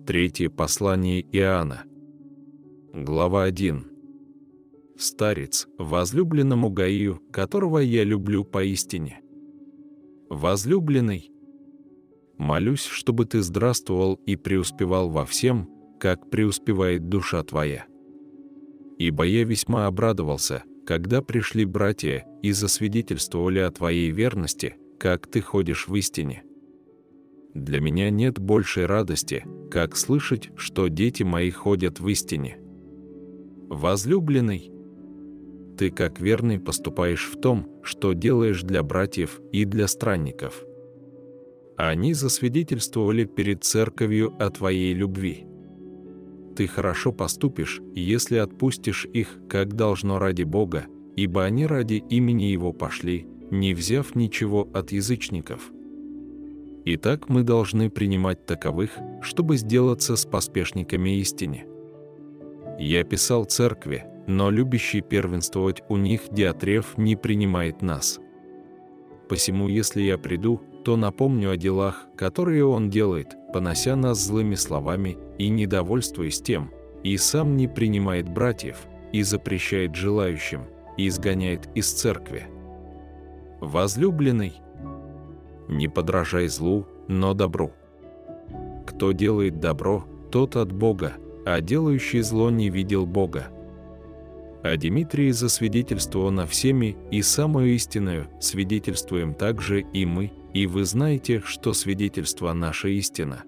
Третье послание Иоанна. Глава 1. Старец, возлюбленному Гаию, которого я люблю поистине. Возлюбленный, молюсь, чтобы ты здравствовал и преуспевал во всем, как преуспевает душа твоя. Ибо я весьма обрадовался, когда пришли братья и засвидетельствовали о твоей верности, как ты ходишь в истине. Для меня нет большей радости, как слышать, что дети мои ходят в истине. Возлюбленный, ты как верный поступаешь в том, что делаешь для братьев и для странников. Они засвидетельствовали перед церковью о твоей любви. Ты хорошо поступишь, если отпустишь их, как должно ради Бога, ибо они ради имени Его пошли, не взяв ничего от язычников. Итак, мы должны принимать таковых, чтобы сделаться с поспешниками истине. Я писал церкви, но любящий первенствовать у них Диатреф не принимает нас. Посему, если я приду, то напомню о делах, которые он делает, понося нас злыми словами и недовольствуясь тем, и сам не принимает братьев, и запрещает желающим, и изгоняет из церкви. Возлюбленный, не подражай злу, но добру. Кто делает добро, тот от Бога, а делающий зло не видел Бога. О Димитрии засвидетельствовано всеми, и самую истинную свидетельствуем также и мы, и вы знаете, что свидетельство наша истина.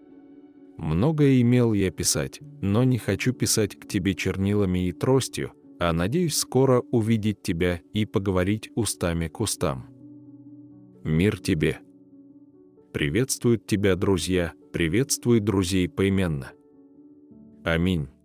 Многое имел я писать, но не хочу писать к тебе чернилами и тростью, а надеюсь скоро увидеть тебя и поговорить устами к устам. Мир тебе. Приветствуют тебя друзья, приветствуй друзей поименно. Аминь.